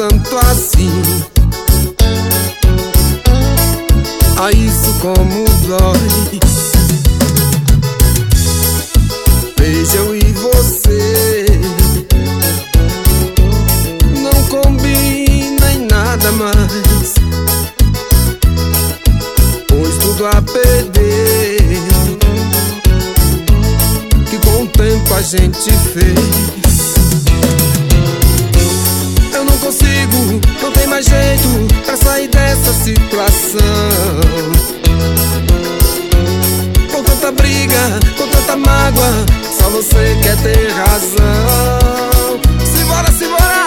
tanto assim. Ah, isso como dói. Veja, eu e você não combina em nada mais, pois tudo a perder que com o tempo a gente fez. Eu não consigo, não tem mais jeito pra sair dessa situação. Com tanta briga, com tanta mágoa, só você quer ter razão. Simbora, simbora!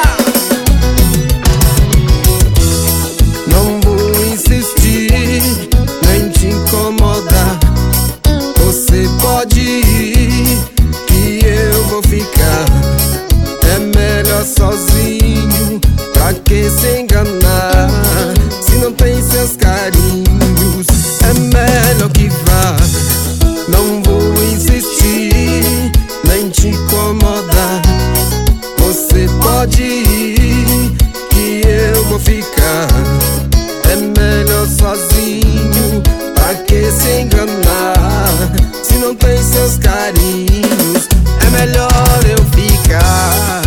Não vou insistir, nem te incomodar. Você pode ir, que eu vou ficar. É melhor sozinho, pra que se enganar? Se não tem seus carinhos, é melhor que vá. Não vou insistir, nem te incomodar. Você pode ir, que eu vou ficar. É melhor sozinho, pra que se enganar? Se não tem seus carinhos, é melhor eu ficar.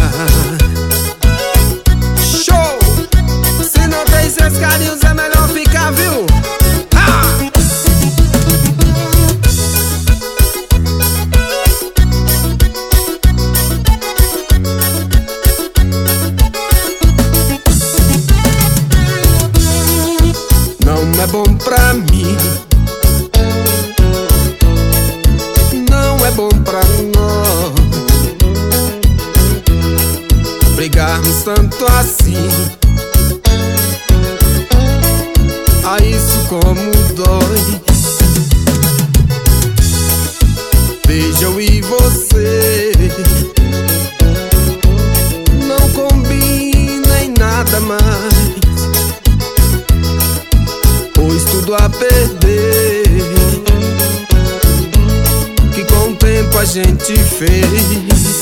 Show! Se não tem seus carinhos, é melhor ficar, viu? Não é bom pra mim, não é bom pra nós brigarmos tanto assim. Ah, isso como dói. Veja, eu e você não combina em nada mais, pois tudo a perder que com o tempo a gente fez.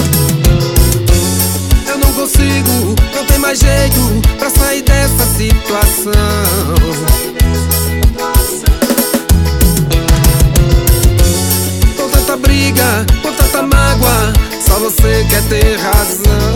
Eu não consigo, não tem mais jeito pra sair dessa situação. Com tanta briga, com tanta mágoa, só você quer ter razão.